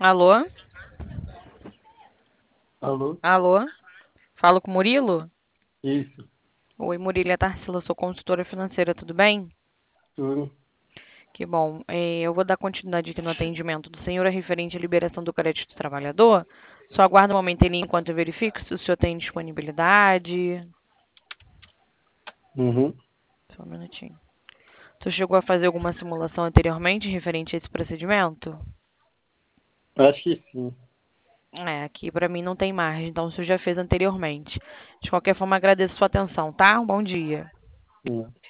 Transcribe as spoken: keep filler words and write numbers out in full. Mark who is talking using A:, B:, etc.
A: Alô?
B: Alô?
A: Alô? Falo com o Murilo?
B: Isso,
A: Oi, Murilo, é Tarsila, sou consultora financeira, tudo bem?
B: tudo.
A: Que bom. Eh, eu vou dar continuidade aqui no atendimento do senhor, é referente à liberação do crédito do trabalhador. Só aguarda um momento ali enquanto eu verifico se o senhor tem disponibilidade.
B: Uhum.
A: Só um minutinho. Tu chegou a fazer alguma simulação anteriormente referente a esse procedimento?
B: Acho que sim.
A: É, aqui para mim não tem margem, então o senhor já fez anteriormente. De qualquer forma, agradeço sua atenção, tá? Um bom dia.
B: Né?